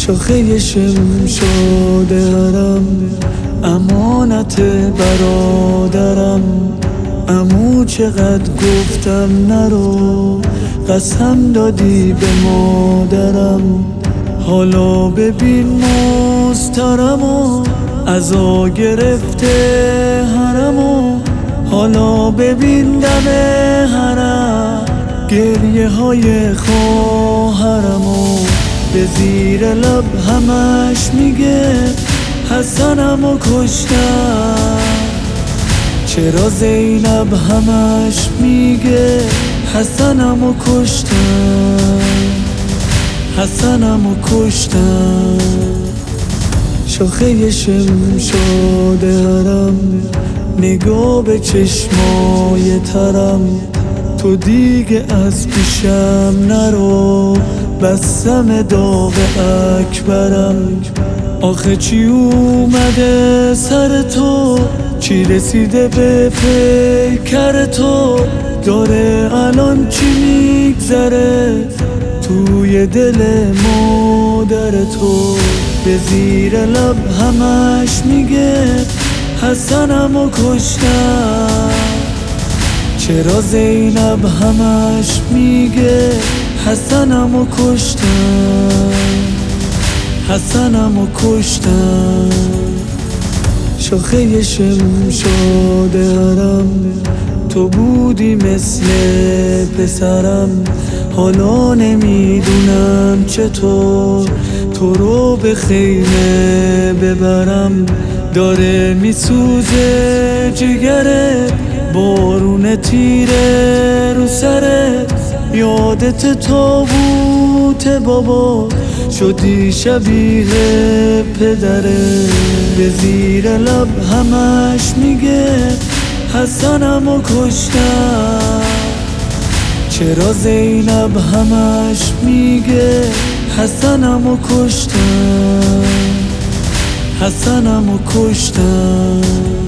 شاخه شمشاد حرم، امانت برادرم. عمو چقدر گفتم نرو، قسم دادی به مادرم. حالا ببین مسترمو، عزا گرفته حرمو. حالا ببین دم حرم، گریه های خواهرمو. به زیر لب همش میگه حسنمو کشتم. چرا زینب همش میگه حسنمو کشتم، حسنمو کشتم. شاخه شمشاد حرم، نگاه به چشمای ترم. تو دیگه از پیشم نرو، بستم داغ اکبرم. آخه چی اومده سر تو، چی رسیده به پیکر تو؟ داره الان چی میگذره توی دل مادر تو؟ به زیر لب همش میگه حسنمو کشتم. چرا زینب همش میگه حسنمو کشتم، حسنمو کشتم. شاخه شمشاد حرم، تو بودی مثل پسرم. حالا نمیدونم چطور تو رو به خیمه ببرم. داره میسوزه جگرت، بارون تیره رو سرت. یادت تابوت بابا، شدی شبیه پدره. به زیر لب همش میگه حسنمو کشتم. چرا زینب همش میگه حسنمو کشتم، حسنمو کشتم.